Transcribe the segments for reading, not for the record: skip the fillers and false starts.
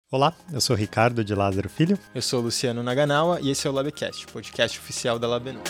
Olá, eu sou Ricardo de Lázaro Filho. Eu sou o Luciano Naganawa e esse é o Labcast, podcast oficial da Labenu.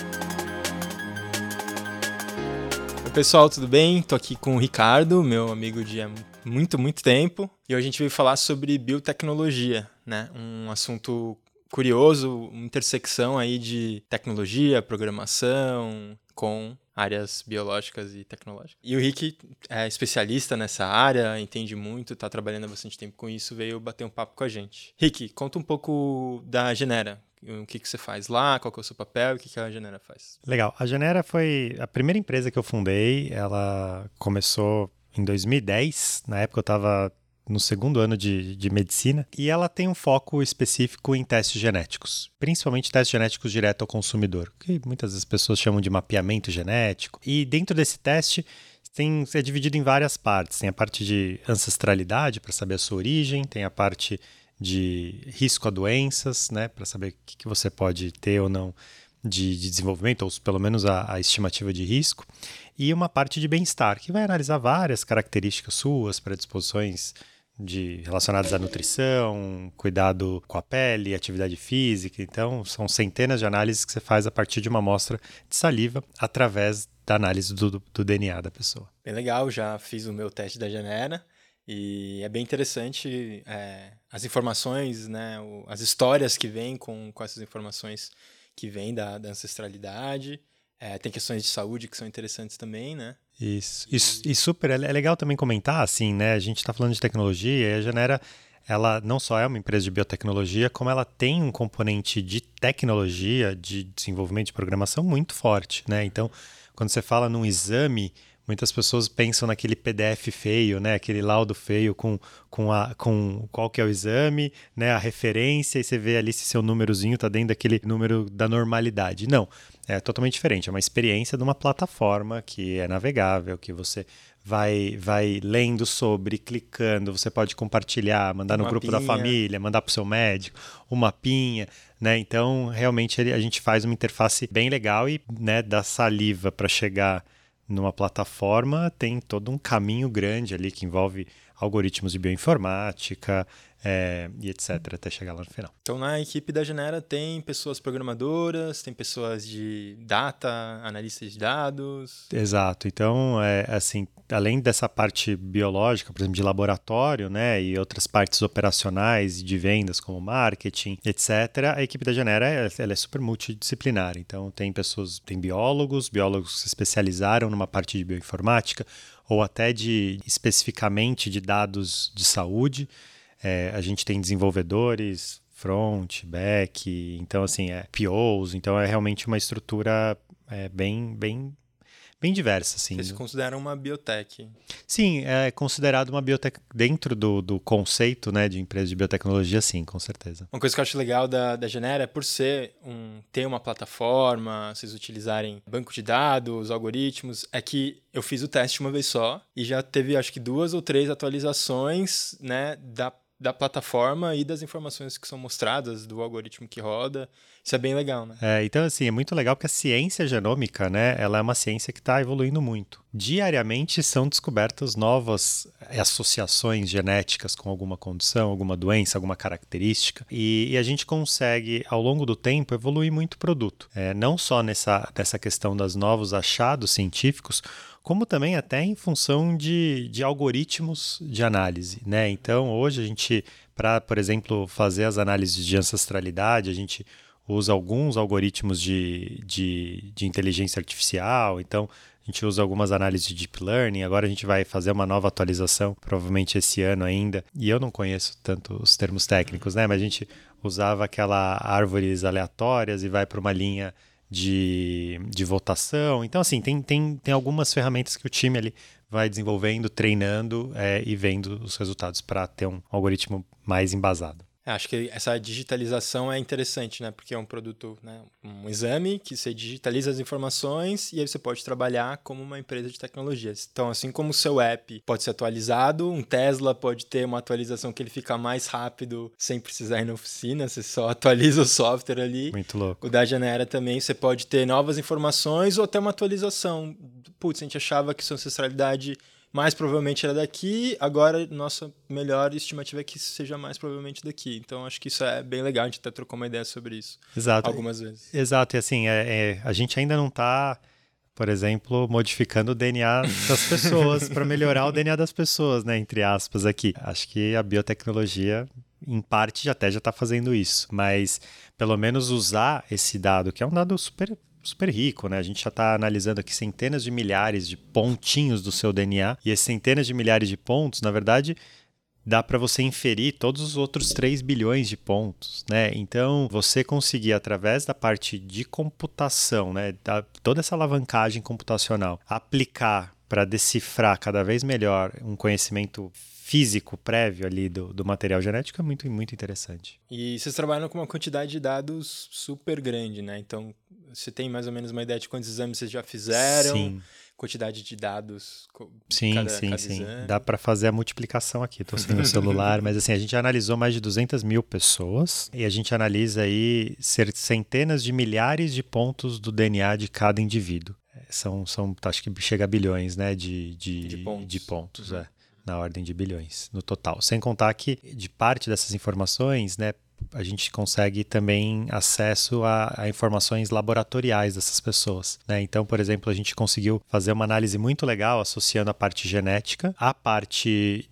Oi pessoal, tudo bem? Tô aqui com o Ricardo, meu amigo de muito tempo. E hoje a gente veio falar sobre biotecnologia, né? Um assunto curioso, uma intersecção aí de tecnologia, programação, com áreas biológicas e tecnológicas. E o Rick é especialista nessa área, entende muito, está trabalhando há bastante tempo com isso, veio bater um papo com a gente. Rick, conta um pouco da Genera. O que você faz lá, qual que é o seu papel e o que a Genera faz? Legal, a Genera foi a primeira empresa que eu fundei, ela começou em 2010, na época eu estava no segundo ano de medicina, e ela tem um foco específico em testes genéticos, principalmente testes genéticos direto ao consumidor, que muitas das pessoas chamam de mapeamento genético. E dentro desse teste é dividido em várias partes. Tem a parte de ancestralidade, para saber a sua origem, tem a parte de risco a doenças, né, para saber o que você pode ter ou não de desenvolvimento, ou pelo menos a estimativa de risco, e uma parte de bem-estar, que vai analisar várias características suas, predisposições relacionadas à nutrição, cuidado com a pele, atividade física. Então, são centenas de análises que você faz a partir de uma amostra de saliva através da análise do DNA da pessoa. Bem legal, já fiz o meu teste da Genera e é bem interessante as informações, né, as histórias que vêm com essas informações que vêm da ancestralidade. Tem questões de saúde que são interessantes também, né? Isso. E super, é legal também comentar, assim, né? A gente está falando de tecnologia e a Genera, ela não só é uma empresa de biotecnologia, como ela tem um componente de tecnologia, de desenvolvimento de programação muito forte, né? Então, quando você fala num exame, muitas pessoas pensam naquele PDF feio, né? Aquele laudo feio com qual que é o exame, né? A referência, e você vê ali se seu númerozinho está dentro daquele número da normalidade. Não, é totalmente diferente. É uma experiência de uma plataforma que é navegável, que você vai lendo sobre, clicando, você pode compartilhar, mandar no grupo da família, mandar para o seu médico, um mapinha, né? Então, realmente, a gente faz uma interface bem legal e, né, da saliva para chegar numa plataforma tem todo um caminho grande ali que envolve algoritmos de bioinformática e etc, até chegar lá no final. Então, na equipe da Genera tem pessoas programadoras, tem pessoas de data, analistas de dados. Exato. Então, assim, além dessa parte biológica, por exemplo, de laboratório, né, e outras partes operacionais de vendas, como marketing, etc., a equipe da Genera ela é super multidisciplinar. Então, tem biólogos que se especializaram numa parte de bioinformática, ou até especificamente de dados de saúde. A gente tem desenvolvedores, front, back, então assim, POs, então é realmente uma estrutura bem diversa. Assim. Vocês se consideram uma biotech? Sim, é considerado uma biotech dentro do conceito, né, de empresa de biotecnologia, sim, com certeza. Uma coisa que eu acho legal da Genera é por ter uma plataforma, vocês utilizarem banco de dados, algoritmos, é que eu fiz o teste uma vez só e já teve acho que 2 ou 3 atualizações, né, da plataforma e das informações que são mostradas, do algoritmo que roda. Isso é bem legal, né? Então, assim, é muito legal porque a ciência genômica, né, ela é uma ciência que está evoluindo muito. Diariamente são descobertas novas associações genéticas com alguma condição, alguma doença, alguma característica. E a gente consegue, ao longo do tempo, evoluir muito o produto. Não só nessa questão dos novos achados científicos, como também até em função de algoritmos de análise, né? Então, hoje a gente, para, por exemplo, fazer as análises de ancestralidade, a gente usa alguns algoritmos de inteligência artificial, então a gente usa algumas análises de deep learning, agora a gente vai fazer uma nova atualização, provavelmente esse ano ainda, e eu não conheço tanto os termos técnicos, né? Mas a gente usava aquela árvores aleatórias e vai para uma linha de votação. Então, assim, tem algumas ferramentas que o time ali vai desenvolvendo, treinando e vendo os resultados para ter um algoritmo mais embasado. Acho que essa digitalização é interessante, né? Porque é um produto, né? Um exame que você digitaliza as informações e aí você pode trabalhar como uma empresa de tecnologias. Então, assim como o seu app pode ser atualizado, um Tesla pode ter uma atualização que ele fica mais rápido sem precisar ir na oficina, você só atualiza o software ali. Muito louco. O da Genera também, você pode ter novas informações ou até uma atualização. Putz, a gente achava que sua ancestralidade mais provavelmente era daqui, agora nossa melhor estimativa é que seja mais provavelmente daqui. Então acho que isso é bem legal, a gente até trocou uma ideia sobre isso algumas vezes. Exato, e assim, a gente ainda não está, por exemplo, modificando o DNA das pessoas para melhorar o DNA das pessoas, né, entre aspas aqui. Acho que a biotecnologia, em parte, já está fazendo isso, mas pelo menos usar esse dado, que é um dado super rico, né? A gente já está analisando aqui centenas de milhares de pontinhos do seu DNA, e esses centenas de milhares de pontos, na verdade, dá para você inferir todos os outros 3 bilhões de pontos, né? Então, você conseguir, através da parte de computação, né, toda essa alavancagem computacional, aplicar para decifrar cada vez melhor um conhecimento físico prévio ali do material genético é muito, muito interessante. E vocês trabalham com uma quantidade de dados super grande, né? Então, você tem mais ou menos uma ideia de quantos exames vocês já fizeram? Sim. Quantidade de dados sim. exame? Dá para fazer a multiplicação aqui. Estou sem o celular, mas assim, a gente analisou mais de 200 mil pessoas e a gente analisa aí centenas de milhares de pontos do DNA de cada indivíduo. Acho que chega a bilhões, né, de pontos, na ordem de bilhões no total. Sem contar que de parte dessas informações, né, a gente consegue também acesso a informações laboratoriais dessas pessoas, né? Então, por exemplo, a gente conseguiu fazer uma análise muito legal associando a parte genética à parte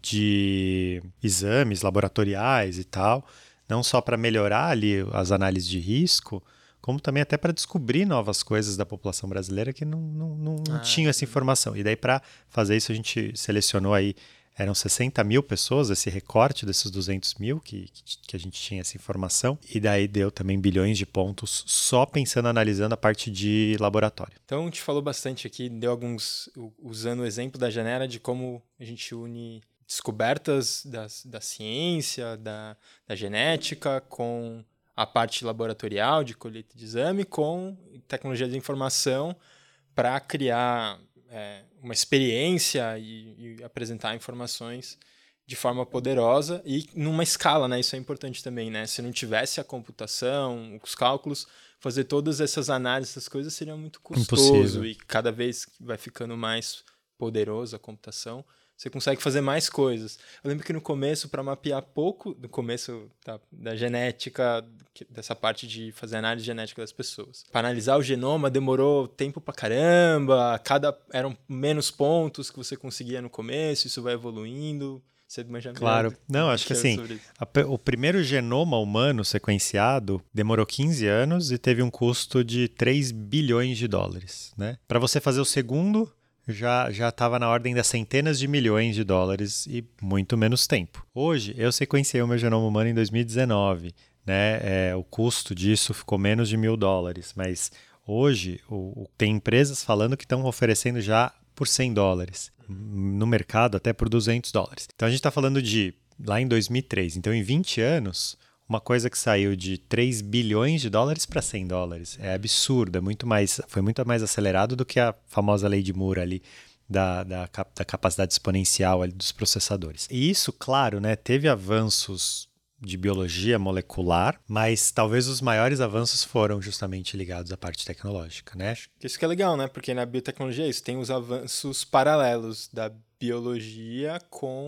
de exames laboratoriais e tal, não só para melhorar ali as análises de risco, como também até para descobrir novas coisas da população brasileira que não tinham essa informação. E daí, para fazer isso, a gente selecionou aí, eram 60 mil pessoas, esse recorte desses 200 mil que a gente tinha essa informação, e daí deu também bilhões de pontos só pensando, analisando a parte de laboratório. Então, a gente falou bastante aqui, deu usando o exemplo da Genera de como a gente une descobertas da ciência, da genética, com a parte laboratorial de colheita de exame, com tecnologia de informação para criar uma experiência e apresentar informações de forma poderosa e numa escala, né? Isso é importante também, né? Se não tivesse a computação, os cálculos, fazer todas essas análises, essas coisas seria muito custoso. Impossível. E cada vez que vai ficando mais poderosa a computação, você consegue fazer mais coisas. Eu lembro que no começo, para mapear pouco, no começo da genética, dessa parte de fazer análise genética das pessoas. Para analisar o genoma demorou tempo pra caramba, eram menos pontos que você conseguia no começo, isso vai evoluindo. Você imagina? Claro. Não, acho que assim, o primeiro genoma humano sequenciado demorou 15 anos e teve um custo de 3 bilhões de dólares, né? Para você fazer o segundo, já estava na ordem das centenas de milhões de dólares e muito menos tempo. Hoje, eu sequenciei o meu genoma humano em 2019, né? O custo disso ficou menos de $1.000, mas hoje tem empresas falando que estão oferecendo já por $100, no mercado até por $200. Então a gente está falando de lá em 2003, então em 20 anos, uma coisa que saiu de 3 bilhões de dólares para $100. É absurdo, foi muito mais acelerado do que a famosa lei de Moore ali, da capacidade exponencial ali dos processadores. E isso, claro, né, teve avanços de biologia molecular, mas talvez os maiores avanços foram justamente ligados à parte tecnológica, né? Isso que é legal, né? Porque na biotecnologia é isso, tem os avanços paralelos da biologia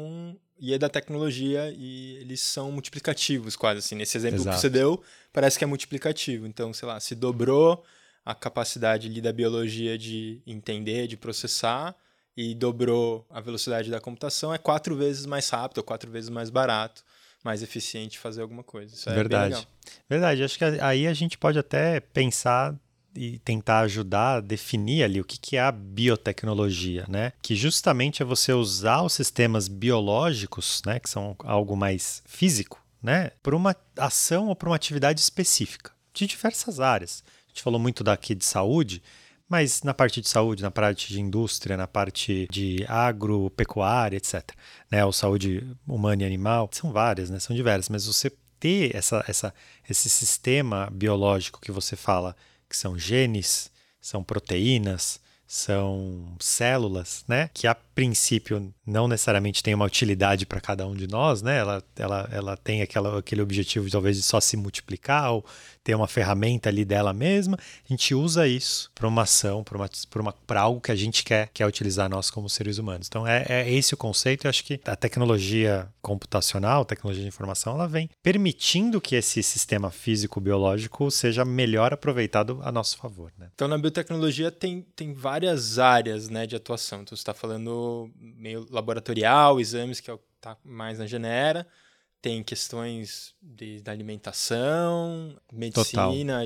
e da tecnologia, e eles são multiplicativos quase, assim. Nesse exemplo que você deu, parece que é multiplicativo. Então, sei lá, se dobrou a capacidade ali da biologia de entender, de processar, e dobrou a velocidade da computação, é 4 vezes mais rápido, ou 4 vezes mais barato, mais eficiente fazer alguma coisa. Isso é bem legal. Verdade. Acho que aí a gente pode até pensar e tentar ajudar a definir ali o que é a biotecnologia, né? Que justamente é você usar os sistemas biológicos, né, que são algo mais físico, né, por uma ação ou por uma atividade específica, de diversas áreas. A gente falou muito daqui de saúde, mas na parte de saúde, na parte de indústria, na parte de agropecuária, etc., né, ou saúde humana e animal, são várias, né, são diversas, mas você ter esse sistema biológico que você fala, que são genes, são proteínas, são células, né, que princípio, não necessariamente tem uma utilidade para cada um de nós, né? Ela tem aquele objetivo, talvez, de só se multiplicar ou ter uma ferramenta ali dela mesma. A gente usa isso para uma ação, para algo que a gente quer utilizar nós como seres humanos. Então, é esse o conceito. Eu acho que a tecnologia computacional, a tecnologia de informação, ela vem permitindo que esse sistema físico-biológico seja melhor aproveitado a nosso favor, né? Então, na biotecnologia tem várias áreas, né, de atuação. Então, você está falando meio laboratorial, exames, que é o que está mais na Genera. Tem questões da alimentação, medicina,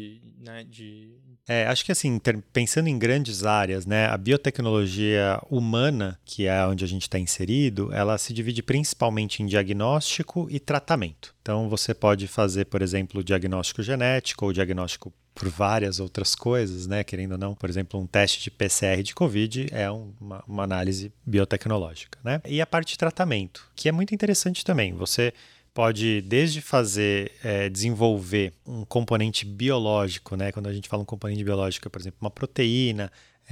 acho que assim, pensando em grandes áreas, né, a biotecnologia humana, que é onde a gente está inserido, ela se divide principalmente em diagnóstico e tratamento. Então, você pode fazer, por exemplo, diagnóstico genético ou diagnóstico por várias outras coisas, né? Querendo ou não, por exemplo, um teste de PCR de Covid é uma análise biotecnológica, né? E a parte de tratamento, que é muito interessante também. Você pode desde desenvolver um componente biológico, né? Quando a gente fala um componente biológico, por exemplo, uma proteína,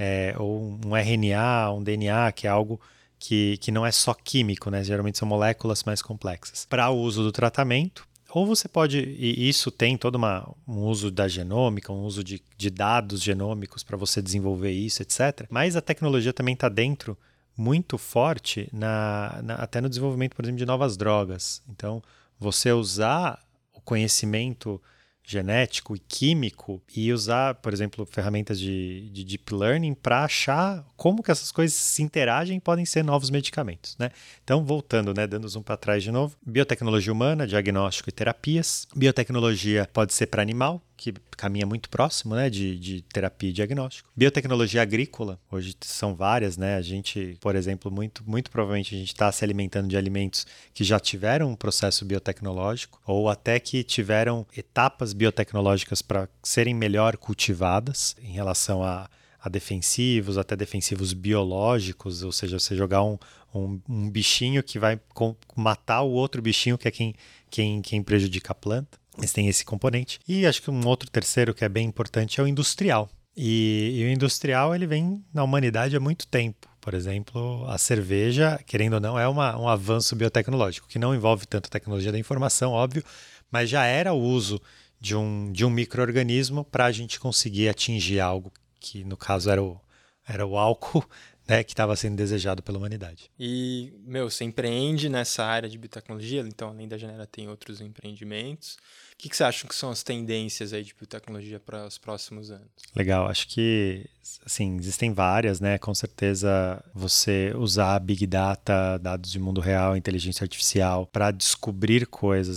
ou um RNA, um DNA, que é algo que não é só químico, né? Geralmente são moléculas mais complexas. Para o uso do tratamento, ou você pode, e isso tem todo um uso da genômica, um uso de dados genômicos para você desenvolver isso, etc. Mas a tecnologia também está dentro muito forte até no desenvolvimento, por exemplo, de novas drogas. Então, você usar o conhecimento genético e químico e usar, por exemplo, ferramentas de deep learning para achar como que essas coisas se interagem e podem ser novos medicamentos, né? Então, voltando, né, dando zoom para trás de novo, biotecnologia humana, diagnóstico e terapias. Biotecnologia pode ser para animal, que caminha muito próximo, né, de terapia e diagnóstico. Biotecnologia agrícola, hoje são várias, né? A gente, por exemplo, muito provavelmente a gente está se alimentando de alimentos que já tiveram um processo biotecnológico ou até que tiveram etapas biotecnológicas para serem melhor cultivadas em relação a defensivos, até defensivos biológicos, ou seja, você jogar um bichinho que vai matar o outro bichinho que é quem prejudica a planta. Mas tem esse componente. E acho que um outro terceiro que é bem importante é o industrial. E o industrial ele vem na humanidade há muito tempo. Por exemplo, a cerveja, querendo ou não, é um avanço biotecnológico, que não envolve tanto a tecnologia da informação, óbvio, mas já era o uso de um micro-organismo para a gente conseguir atingir algo que, no caso, era o álcool, né, que estava sendo desejado pela humanidade. E, você empreende nessa área de biotecnologia, então além da Genera tem outros empreendimentos. O que você acha que são as tendências aí de biotecnologia para os próximos anos? Legal, acho que assim, existem várias, né? Com certeza você usar Big Data, dados de mundo real, inteligência artificial para descobrir coisas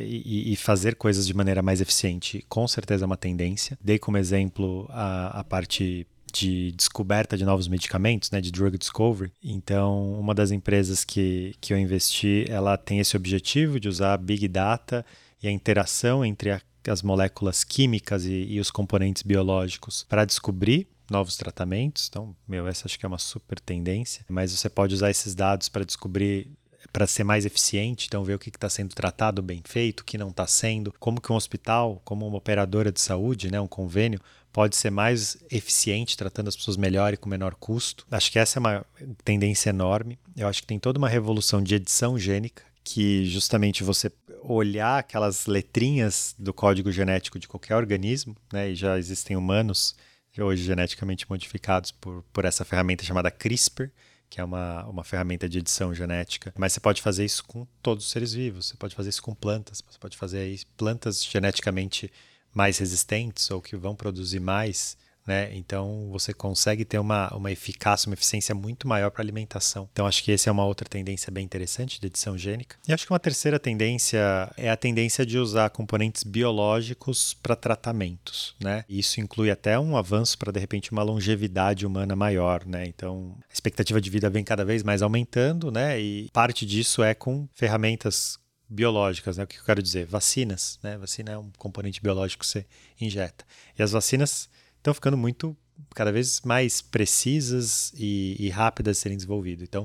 e fazer coisas de maneira mais eficiente, com certeza é uma tendência. Dei como exemplo a parte de descoberta de novos medicamentos, né, de drug discovery. Então, uma das empresas que eu investi, ela tem esse objetivo de usar Big Data e a interação entre as moléculas químicas e os componentes biológicos para descobrir novos tratamentos. Então, essa acho que é uma super tendência. Mas você pode usar esses dados para descobrir, para ser mais eficiente, então ver o que está sendo tratado bem feito, o que não está sendo, como que um hospital, como uma operadora de saúde, né, um convênio, pode ser mais eficiente, tratando as pessoas melhor e com menor custo. Acho que essa é uma tendência enorme. Eu acho que tem toda uma revolução de edição gênica, que justamente você olhar aquelas letrinhas do código genético de qualquer organismo, né, e já existem humanos hoje geneticamente modificados por essa ferramenta chamada CRISPR, que é uma ferramenta de edição genética. Mas você pode fazer isso com todos os seres vivos, você pode fazer isso com plantas, você pode fazer aí plantas geneticamente mais resistentes ou que vão produzir mais, né? Então você consegue ter uma eficácia, uma eficiência muito maior para a alimentação. Então acho que essa é uma outra tendência bem interessante de edição gênica. E acho que uma terceira tendência é a tendência de usar componentes biológicos para tratamentos, né? E isso inclui até um avanço para, de repente, uma longevidade humana maior, né? Então a expectativa de vida vem cada vez mais aumentando, né? E parte disso é com ferramentas biológicas, né? O que eu quero dizer? Vacinas, né? Vacina é um componente biológico que você injeta. E as vacinas estão ficando cada vez mais precisas e rápidas de serem desenvolvidas. Então,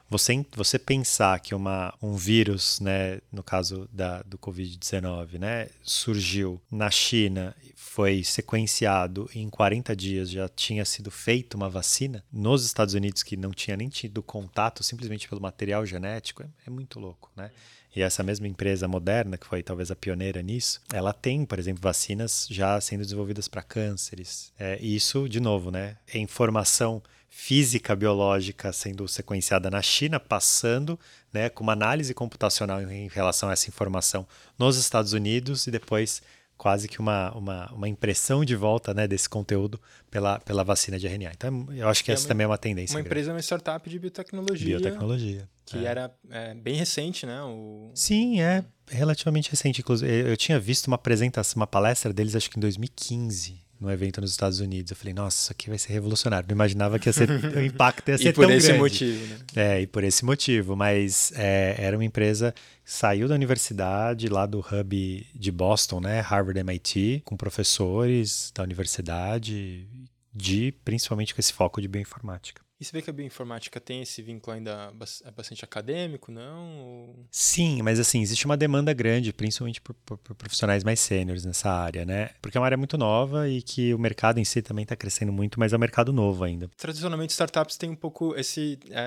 você pensar que um vírus, né, no caso do Covid-19, né, surgiu na China, foi sequenciado e em 40 dias já tinha sido feita uma vacina, nos Estados Unidos, que não tinha nem tido contato simplesmente pelo material genético, é muito louco, né? E essa mesma empresa Moderna, que foi talvez a pioneira nisso, ela tem, por exemplo, vacinas já sendo desenvolvidas para cânceres. E isso, de novo, né, é informação física biológica sendo sequenciada na China, passando, né, com uma análise computacional em relação a essa informação nos Estados Unidos e depois quase que uma impressão de volta, né, desse conteúdo pela vacina de RNA. Então, eu acho que essa também é uma tendência Uma grande. empresa, uma startup de biotecnologia. Biotecnologia. Que era bem recente, né? Sim, é relativamente recente. Inclusive, eu tinha visto uma apresentação, uma palestra deles, acho que em 2015, num evento nos Estados Unidos. Eu falei, nossa, isso aqui vai ser revolucionário. Não imaginava que o impacto ia ser tão grande. E por esse motivo, né? E por esse motivo. Mas era uma empresa que saiu da universidade, lá do hub de Boston, né? Harvard MIT, com professores da universidade, principalmente com esse foco de bioinformática. E você vê que a bioinformática tem esse vínculo ainda bastante acadêmico, não? Sim, mas assim, existe uma demanda grande, principalmente por profissionais mais sêniores nessa área, né? Porque é uma área muito nova e que o mercado em si também está crescendo muito, mas é um mercado novo ainda. Tradicionalmente, startups têm um pouco essa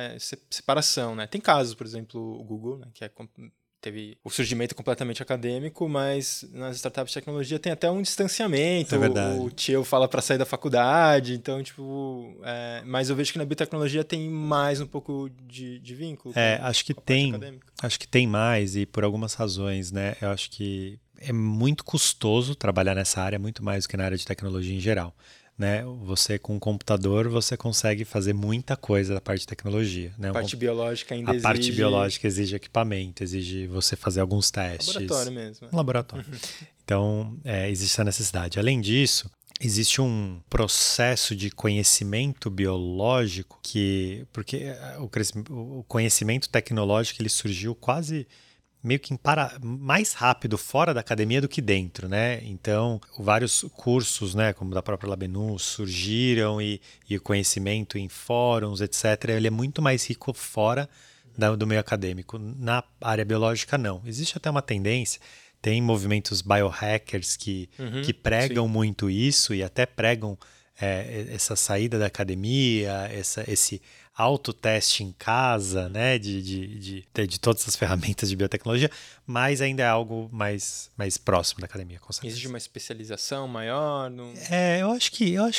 separação, né? Tem casos, por exemplo, o Google, né, que teve o surgimento completamente acadêmico, mas nas startups de tecnologia tem até um distanciamento. É verdade. O tio fala para sair da faculdade, então, tipo... mas eu vejo que na biotecnologia tem mais um pouco de vínculo. Acho que tem. Acho que tem mais e por algumas razões, né? Eu acho que é muito custoso trabalhar nessa área, muito mais do que na área de tecnologia em geral. Né? Você com um computador você consegue fazer muita coisa da parte de tecnologia, né? A parte biológica ainda exige... A parte biológica exige equipamento, exige você fazer alguns testes. Laboratório mesmo. Laboratório. Então, existe essa necessidade. Além disso, existe um processo de conhecimento biológico porque o conhecimento tecnológico ele surgiu quase meio que mais rápido fora da academia do que dentro, né? Então, vários cursos, né, como da própria Labenu, surgiram e o conhecimento em fóruns, etc., ele é muito mais rico fora do meio acadêmico. Na área biológica, não. Existe até uma tendência, tem movimentos biohackers que pregam muito isso e até pregam essa saída da academia, esse autoteste em casa, né, de todas as ferramentas de biotecnologia, mas ainda é algo mais próximo da academia, com certeza. Existe uma especialização maior? Eu acho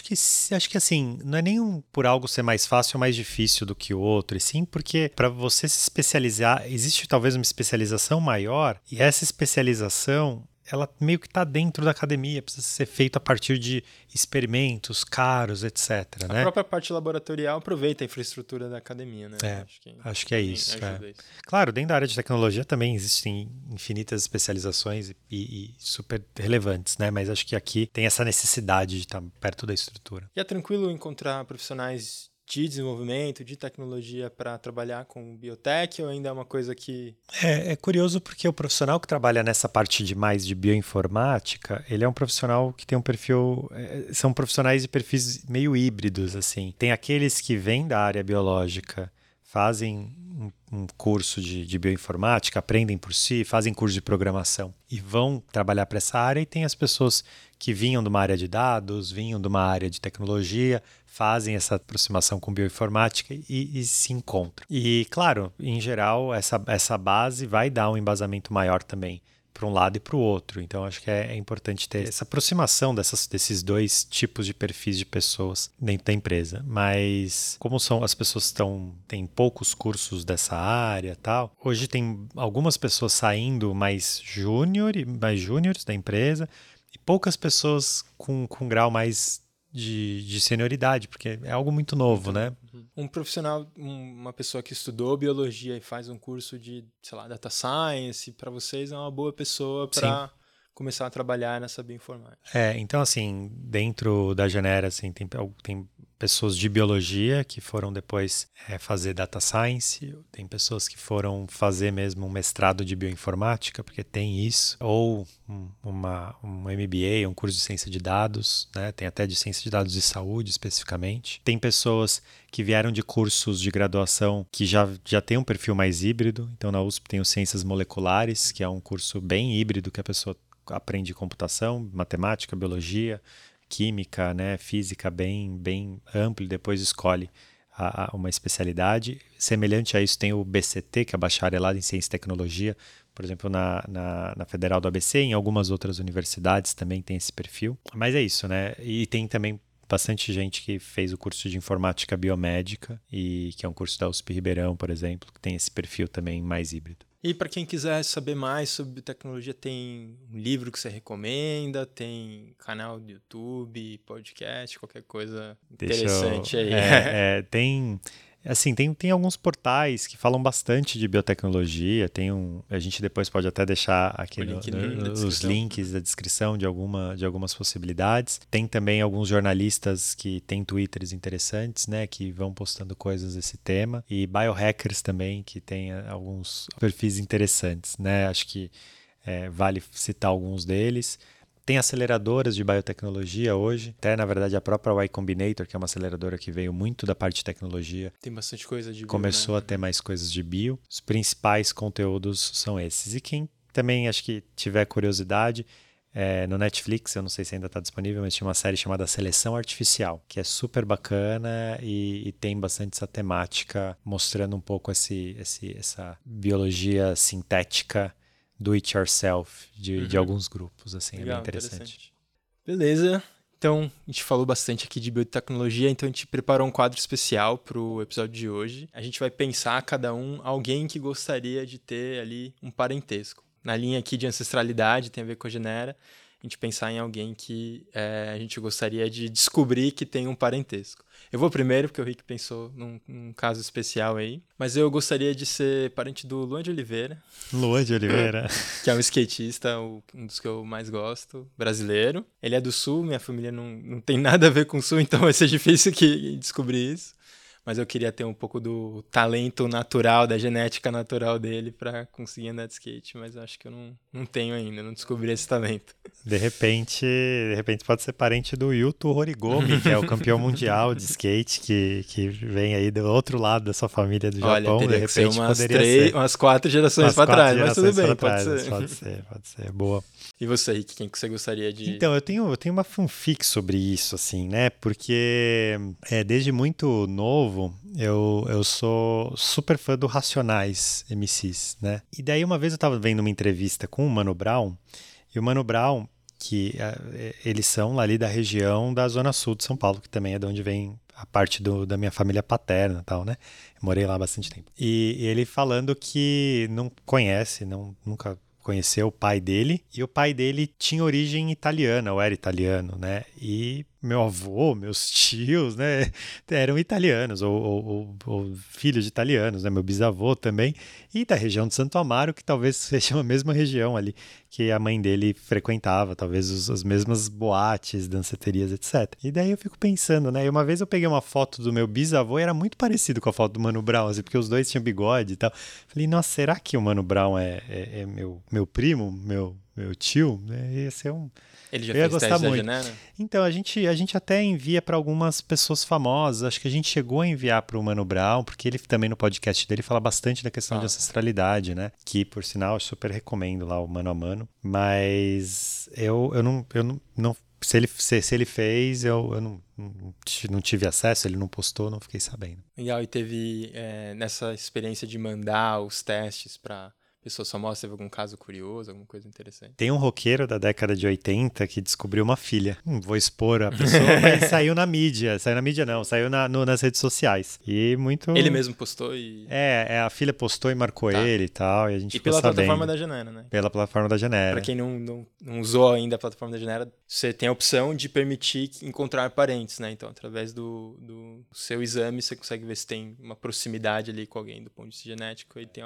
que assim, não é nem por algo ser mais fácil ou mais difícil do que o outro, e sim porque para você se especializar, existe talvez uma especialização maior, e essa especialização ela meio que está dentro da academia, precisa ser feito a partir de experimentos caros, etc. A própria parte laboratorial aproveita a infraestrutura da academia, né? Acho que é isso. Claro, dentro da área de tecnologia também existem infinitas especializações e super relevantes, né? Mas acho que aqui tem essa necessidade de estar perto da estrutura. E é tranquilo encontrar profissionais de desenvolvimento, de tecnologia para trabalhar com biotech ou ainda é uma coisa que... É curioso porque o profissional que trabalha nessa parte de bioinformática, ele é um profissional que tem um perfil... são profissionais de perfis meio híbridos, assim. Tem aqueles que vêm da área biológica, fazem um curso de bioinformática, aprendem por si, fazem curso de programação e vão trabalhar para essa área, e tem as pessoas que vinham de uma área de dados, vinham de uma área de tecnologia, fazem essa aproximação com bioinformática e se encontram. E, claro, em geral, essa base vai dar um embasamento maior também para um lado e para o outro. Então, acho que é importante ter essa aproximação desses dois tipos de perfis de pessoas dentro da empresa. Mas, como as pessoas têm poucos cursos dessa área e tal, hoje tem algumas pessoas saindo mais júniores da empresa e poucas pessoas com grau mais de senioridade, porque é algo muito novo, né? Um profissional, uma pessoa que estudou biologia e faz um curso de, sei lá, data science, para vocês é uma boa pessoa para começar a trabalhar nessa bioinformática. Então assim, dentro da Genera, assim, tem pessoas de biologia que foram depois fazer data science, tem pessoas que foram fazer mesmo um mestrado de bioinformática, porque tem isso, ou um MBA, um curso de ciência de dados, né? Tem até de ciência de dados de saúde especificamente. Tem pessoas que vieram de cursos de graduação que já tem um perfil mais híbrido. Então na USP tem o Ciências Moleculares, que é um curso bem híbrido que a pessoa aprende computação, matemática, biologia, química, né, física bem amplo e depois escolhe uma especialidade. Semelhante a isso tem o BCT, que é bacharelado em Ciência e Tecnologia, por exemplo, na Federal do ABC, em algumas outras universidades também tem esse perfil. Mas é isso, né? E tem também bastante gente que fez o curso de Informática Biomédica, que é um curso da USP Ribeirão, por exemplo, que tem esse perfil também mais híbrido. E para quem quiser saber mais sobre tecnologia, tem um livro que você recomenda, tem canal do YouTube, podcast, qualquer coisa interessante aí. Tem alguns portais que falam bastante de biotecnologia. A gente depois pode até deixar aqui os links da descrição de algumas possibilidades. Tem também alguns jornalistas que têm twitters interessantes, né, que vão postando coisas desse tema. E biohackers também, que tem alguns perfis interessantes, né? Acho que vale citar alguns deles. Tem aceleradoras de biotecnologia hoje, até na verdade a própria Y Combinator, que é uma aceleradora que veio muito da parte de tecnologia. Tem bastante coisa de bio, começou a ter mais coisas de bio. Os principais conteúdos são esses. E quem também acho que tiver curiosidade, no Netflix, eu não sei se ainda está disponível, mas tinha uma série chamada Seleção Artificial, que é super bacana e tem bastante essa temática, mostrando um pouco essa biologia sintética do it yourself de alguns grupos, assim. Legal, é bem interessante. Beleza. Então, a gente falou bastante aqui de biotecnologia, então a gente preparou um quadro especial para o episódio de hoje. A gente vai pensar, cada um, alguém que gostaria de ter ali um parentesco. Na linha aqui de ancestralidade, tem a ver com a Genera, a gente pensar em alguém que a gente gostaria de descobrir que tem um parentesco. Eu vou primeiro, porque o Rick pensou num caso especial aí. Mas eu gostaria de ser parente do Luan de Oliveira. Luan de Oliveira. Que é um skatista, um dos que eu mais gosto, brasileiro. Ele é do Sul, minha família não tem nada a ver com o Sul, então vai ser difícil descobrir isso. Mas eu queria ter um pouco do talento natural, da genética natural dele para conseguir andar de skate, mas eu acho que eu não tenho ainda, não descobri esse talento. De repente pode ser parente do Yuto Horigome, que é o campeão mundial de skate, que vem aí do outro lado da sua família do Japão. Olha, de repente poderia ser umas 4 gerações para trás, mas tudo bem, pode ser, boa. E você, Rick, quem que você gostaria de... Então, eu tenho uma fanfic sobre isso, assim, né? Porque desde muito novo eu sou super fã do Racionais MCs, né? E daí uma vez eu tava vendo uma entrevista com o Mano Brown, e o Mano Brown, que eles são ali da região da Zona Sul de São Paulo, que também é de onde vem a parte da minha família paterna e tal, né? Eu morei lá há bastante tempo. E ele falando que não conhece, nunca conheceu o pai dele, e o pai dele tinha origem italiana, ou era italiano, né? E meu avô, meus tios, né, eram italianos, ou filhos de italianos, né? Meu bisavô também, e da região de Santo Amaro, que talvez seja a mesma região ali que a mãe dele frequentava, talvez as mesmas boates, danceterias, etc. E daí eu fico pensando, né? E uma vez eu peguei uma foto do meu bisavô e era muito parecido com a foto do Mano Brown, assim, porque os dois tinham bigode e tal. Falei, nossa, será que o Mano Brown é meu primo, meu tio? Ia ser um... Ele já fez teste da Genera? Então, a gente até envia para algumas pessoas famosas. Acho que a gente chegou a enviar para o Mano Brown, porque ele também no podcast dele fala bastante da questão de ancestralidade, né? Que, por sinal, eu super recomendo lá o Mano a Mano. Mas eu não se ele fez, eu não tive acesso, ele não postou, não fiquei sabendo. Legal, e teve nessa experiência de mandar os testes para pessoa famosa, teve algum caso curioso, alguma coisa interessante? Tem um roqueiro da década de 80 que descobriu uma filha. Não vou expor a pessoa, mas saiu na mídia. Saiu na mídia não, saiu nas redes sociais. E muito... Ele mesmo postou e... a filha postou e marcou ele e tal, e a gente ficou pela sabendo. plataforma da Genera, né? Pela plataforma da Genera. Pra quem não usou ainda a plataforma da Genera, você tem a opção de permitir encontrar parentes, né? Então, através do seu exame, você consegue ver se tem uma proximidade ali com alguém do ponto de vista genético e tem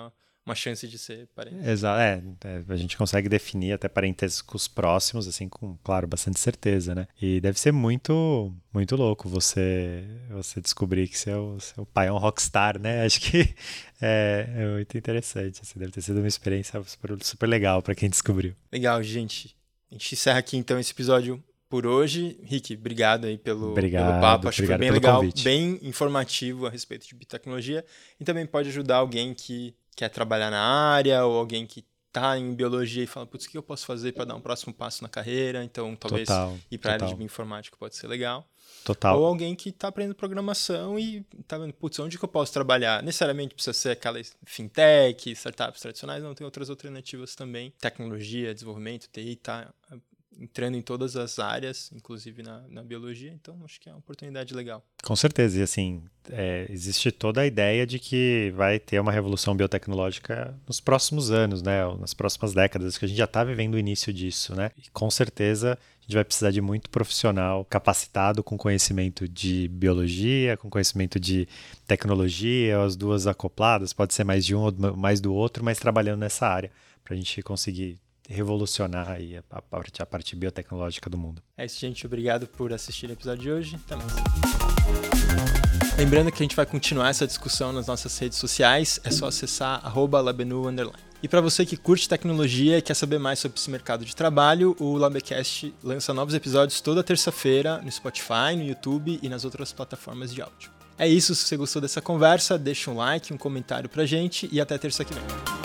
uma chance de ser parente. Exato, a gente consegue definir até parentescos próximos, assim, com, claro, bastante certeza, né? E deve ser muito, muito louco você descobrir que seu pai é um rockstar, né? Acho que é muito interessante, assim, deve ter sido uma experiência super, super legal para quem descobriu. Legal, gente. A gente encerra aqui, então, esse episódio por hoje. Rick, obrigado aí pelo papo. Acho que foi bem legal, convite. Bem informativo a respeito de biotecnologia. E também pode ajudar alguém que quer trabalhar na área ou alguém que está em biologia e fala, putz, o que eu posso fazer para dar um próximo passo na carreira? Então, talvez ir para a área de bioinformática pode ser legal. Total. Ou alguém que está aprendendo programação e está vendo, putz, onde que eu posso trabalhar? Necessariamente precisa ser aquela fintech, startups tradicionais, não, tem outras alternativas também. Tecnologia, desenvolvimento, TI, está entrando em todas as áreas, inclusive na biologia, então acho que é uma oportunidade legal. Com certeza, e assim, existe toda a ideia de que vai ter uma revolução biotecnológica nos próximos anos, né, nas próximas décadas, que a gente já está vivendo o início disso, né, e com certeza a gente vai precisar de muito profissional capacitado com conhecimento de biologia, com conhecimento de tecnologia, as duas acopladas, pode ser mais de um ou mais do outro, mas trabalhando nessa área, para a gente conseguir revolucionar aí a parte biotecnológica do mundo. É isso, gente. Obrigado por assistir o episódio de hoje. Até mais. Lembrando que a gente vai continuar essa discussão nas nossas redes sociais. É só acessar @labenu_. E para você que curte tecnologia e quer saber mais sobre esse mercado de trabalho, o Labecast lança novos episódios toda terça-feira no Spotify, no YouTube e nas outras plataformas de áudio. É isso. Se você gostou dessa conversa, deixa um like, um comentário pra gente e até terça que vem.